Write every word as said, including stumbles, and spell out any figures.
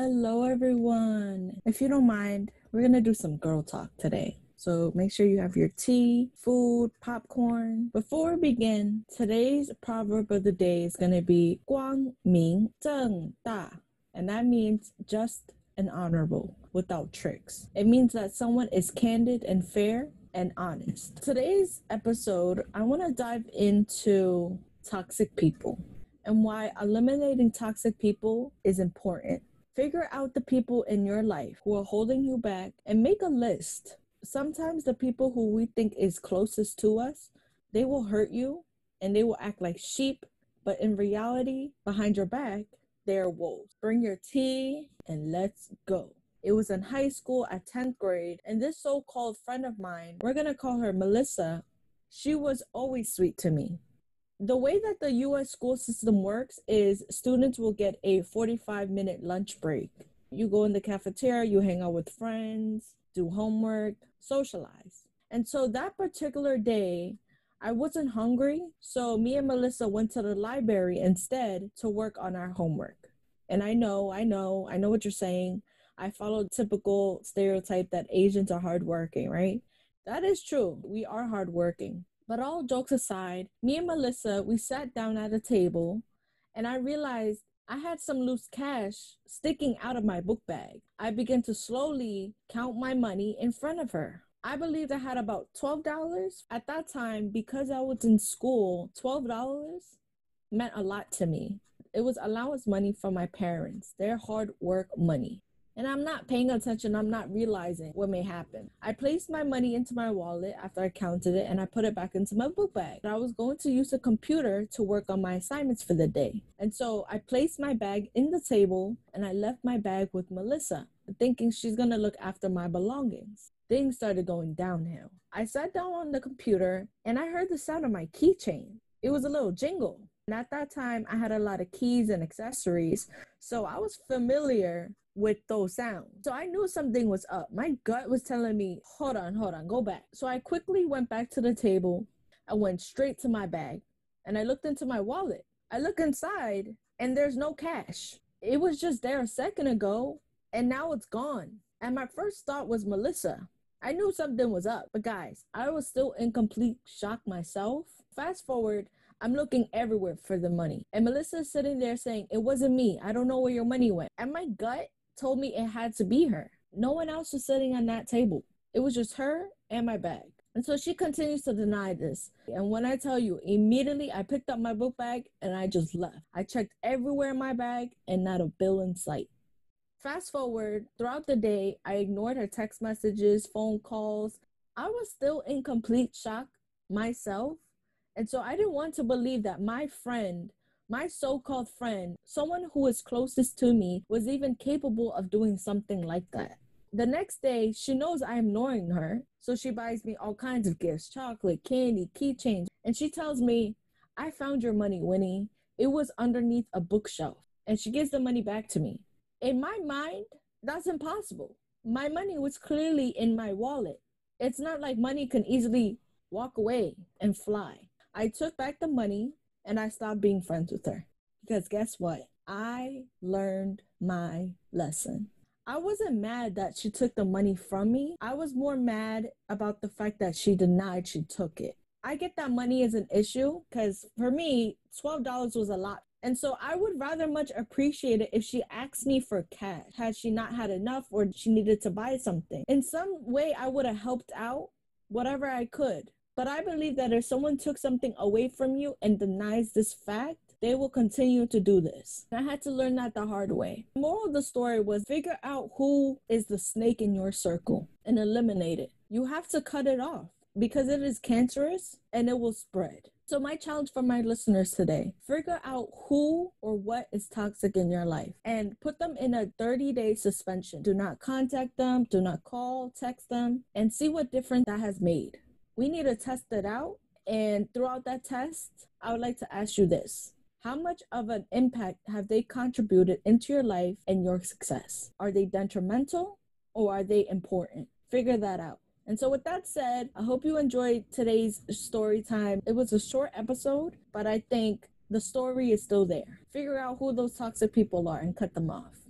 Hello, everyone. If you don't mind, we're going to do some girl talk today. So make sure you have your tea, food, popcorn. Before we begin, today's proverb of the day is going to be 光明正大, and that means just and honorable, without tricks. It means that someone is candid and fair and honest. Today's episode, I want to dive into toxic people and why eliminating toxic people is important. Figure out the people in your life who are holding you back and make a list. Sometimes the people who we think is closest to us, they will hurt you and they will act like sheep, but in reality, behind your back, they are wolves. Bring your tea and let's go. It was in high school at tenth grade, and this so-called friend of mine, we're gonna call her Melissa, she was always sweet to me. The way that the U S school system works is students will get a forty-five minute lunch break. You go in the cafeteria, you hang out with friends, do homework, socialize. And so that particular day, I wasn't hungry, so me and Melissa went to the library instead to work on our homework. And I know, I know, I know what you're saying. I follow typical stereotype that Asians are hardworking, right? That is true. We are hardworking. But all jokes aside, me and Melissa, we sat down at a table and I realized I had some loose cash sticking out of my book bag. I began to slowly count my money in front of her. I believed I had about twelve dollars. At that time, because I was in school, twelve dollars meant a lot to me. It was allowance money from my parents, their hard work money. And I'm not paying attention, I'm not realizing what may happen. I placed my money into my wallet after I counted it and I put it back into my book bag. I was going to use a computer to work on my assignments for the day. And so I placed my bag in the table and I left my bag with Melissa, thinking she's gonna look after my belongings. Things started going downhill. I sat down on the computer and I heard the sound of my keychain. It was a little jingle. And at that time, I had a lot of keys and accessories, so I was familiar with those sounds. So I knew something was up. My gut was telling me, hold on, hold on, go back. So I quickly went back to the table. I went straight to my bag and I looked into my wallet. I look inside and there's no cash. It was just there a second ago and now it's gone. And my first thought was Melissa. I knew something was up, but guys, I was still in complete shock myself. Fast forward, I'm looking everywhere for the money. And Melissa's sitting there saying, it wasn't me. I don't know where your money went. And my gut told me it had to be her. No one else was sitting on that table. It was just her and my bag. And so she continues to deny this. And when I tell you, immediately I picked up my book bag and I just left. I checked everywhere in my bag and not a bill in sight. Fast forward, throughout the day, I ignored her text messages, phone calls. I was still in complete shock myself. And so I didn't want to believe that my friend, my so-called friend, someone who is closest to me, was even capable of doing something like that. The next day, she knows I'm ignoring her, so she buys me all kinds of gifts, chocolate, candy, keychains, and she tells me, I found your money, Winnie. It was underneath a bookshelf, and she gives the money back to me. In my mind, that's impossible. My money was clearly in my wallet. It's not like money can easily walk away and fly. I took back the money and I stopped being friends with her. Because guess what? I learned my lesson. I wasn't mad that she took the money from me. I was more mad about the fact that she denied she took it. I get that money is an issue because for me, twelve dollars was a lot. And so I would rather much appreciate it if she asked me for cash. Had she not had enough or she needed to buy something. In some way, I would have helped out whatever I could. But I believe that if someone took something away from you and denies this fact, they will continue to do this. I had to learn that the hard way. The moral of the story was figure out who is the snake in your circle and eliminate it. You have to cut it off because it is cancerous and it will spread. So my challenge for my listeners today, figure out who or what is toxic in your life and put them in a thirty day suspension. Do not contact them, do not call, text them, and see what difference that has made. We need to test it out, and throughout that test, I would like to ask you this. How much of an impact have they contributed into your life and your success? Are they detrimental or are they important? Figure that out. And so with that said, I hope you enjoyed today's story time. It was a short episode, but I think the story is still there. Figure out who those toxic people are and cut them off.